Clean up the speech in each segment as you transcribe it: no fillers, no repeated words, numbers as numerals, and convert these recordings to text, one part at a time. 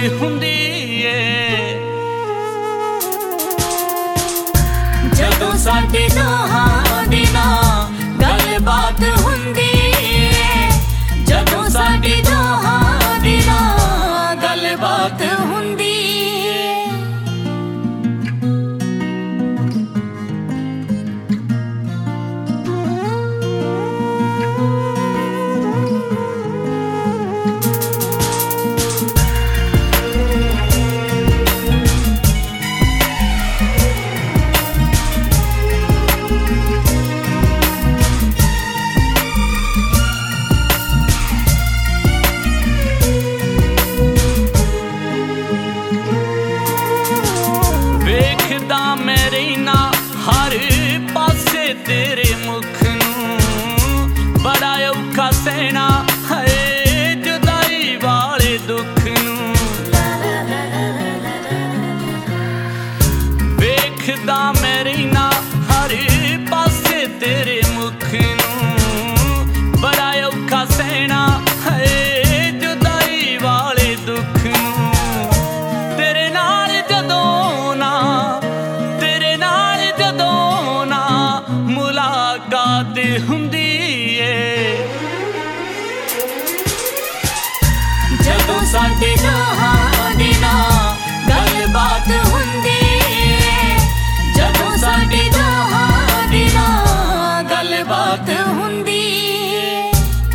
ਹੁੰਦੀ ਏ। ਜਦੋਂ ਸਾਡੇ ਦੋਹਾਂ ਦੀ ਨਾ ਗੱਲਬਾਤ ਹੁੰਦੀ ਏ, ਜਦੋਂ ਸਾਡੇ ਦੋਹਾਂ ਦੀ ਨਾ ਗੱਲਬਾਤ ਹੁੰਦੀ ਏ। ਵੇਖਦਾ ਮੈਂ ਰਹਿਣਾ ਹਰ ਪਾਸੇ ਤੇਰੇ ਮੁਖ ਨੂੰ, ਬੜਾ ਔਖਾ ਸਹਿਣਾ ਹੈ ਜੁਦਾਈ ਵਾਲੇ ਦੁੱਖ ਨੂੰ। ਵੇਖਦਾ ਮੈਂ ਰਹਿਣਾ ਹਰ ਪਾਸੇ ਤੇਰੇ ਮੁਖ ਨੂੰ, ਬੜਾ ਔਖਾ ਸਹਿਣਾ ਹੈ ਜੁਦਾਈ ਵਾਲੇ ਦੁੱਖ ਨੂੰ। ਤੇਰੇ ਨਾਲ ਜਦੋਂ ਨਾ, ਤੇਰੇ ਨਾਲ ਜਦੋਂ ਨਾ ਮੁਲਾਕਾਤ ਹੁੰਦੀ ਏ, ਜਦੋਂ ਸਾਡੇ ਦੋਹਾਂ ਦੀ ਨਾ ਗੱਲਬਾਤ ਹੁੰਦੀ ਏ, ਜਦੋਂ ਸਾਡੇ ਦੋਹਾਂ ਦੀ ਨਾ ਗੱਲਬਾਤ ਹੁੰਦੀ ਏ।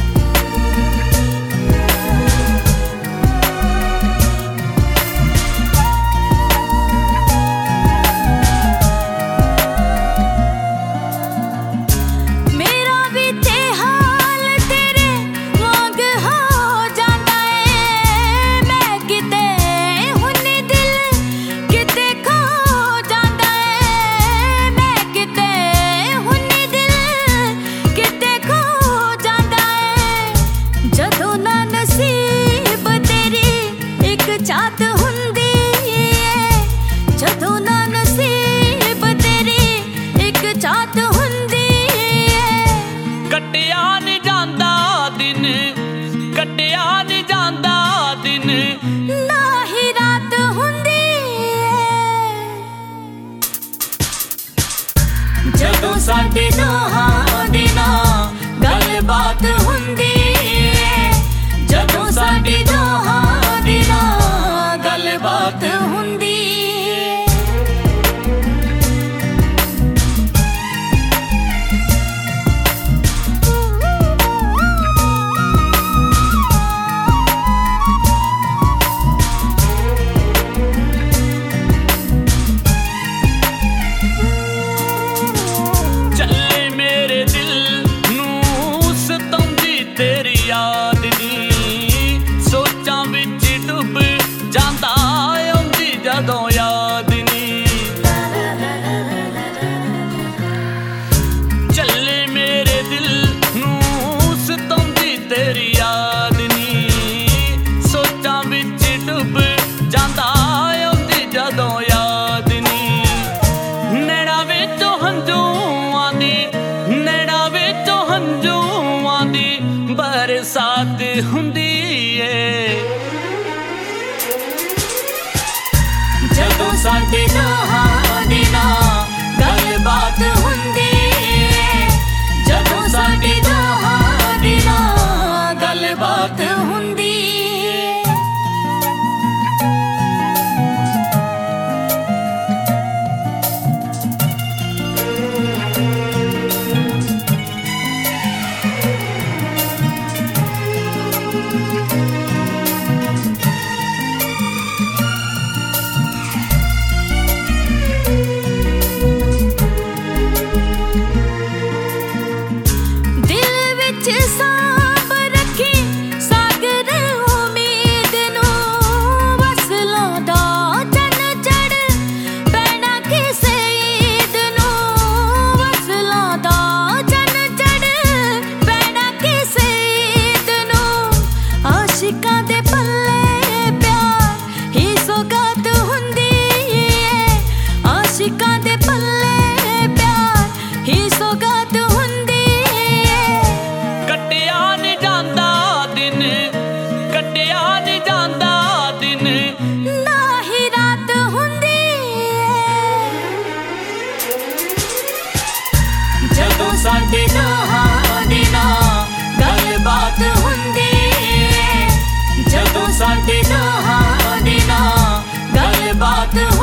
ਚਾਹਤ ਹੁੰਦੀ ਏ, ਜਦੋਂ ਨਾ ਨਸੀਬ ਤੇਰੀ ਇੱਕ ਚਾਹਤ ਹੁੰਦੀ ਏ। ਕੱਟਿਆ ਨਹੀਂ ਜਾਂਦਾ ਦਿਨ, ਕੱਟਿਆ ਨਹੀਂ ਜਾਂਦਾ ਦਿਨ, ਨਾ ਹੀ ਰਾਤ ਹੁੰਦੀ ਏ। ਜਦੋਂ ਸਾਡੇ ਦੋਹਾਂ ਦੀ ਨਾ ਗੱਲਬਾਤ ਹੁੰਦੀ ਏ, ਜਦੋਂ ਸਾਡੇ ਦੋਹਾਂ ਦੀ ਨਾ ਗੱਲਬਾਤ ਹੁੰਦੀ ਏ। ਚੱਲੇ ਮੇਰੇ ਦਿਲ ਨੂੰ ਸਤਾਉਂਦੀ ਤੇਰੀ ਯਾਦ ਦੀ, ਸੋਚਾਂ ਵਿੱਚ ਡੁੱਬ ਜਾਂਦਾ ਆਉਂਦੀ ਜਦੋਂ ਯਾਦ ਨੀ। ਚੱਲੇ ਮੇਰੇ ਦਿਲ ਨੂੰ ਸਤਾਉਂਦੀ ਤੇਰੀ ਯਾਦ ਨੀ, ਸੋਚਾਂ ਵਿੱਚ ਡੁੱਬ ਜਾਂਦਾ ਆਉਂਦੀ ਜਦੋਂ ਯਾਦ ਨੀ। ਨੈਣਾ ਵਿੱਚੋਂ ਹੰਝੂਆਂ ਦੀ, ਨੈਣਾ ਵਿੱਚੋਂ ਹੰਝੂਆਂ ਦੀ ਬਰਸਾਤ ਹੁੰਦੀ ਏ, ਜਦੋਂ ਸਾਡੇ ਦੋਹਾਂ ਦੀ ਨਾ ਗੱਲਬਾਤ ਹੁੰਦੀ ਏ, ਜਦੋਂ ਸਾਡੇ ਦੋਹਾਂ ਦੀ ਨਾ ਗੱਲਬਾਤ ਹੁੰਦੀ ਏ। ਗੱਲਬਾਤ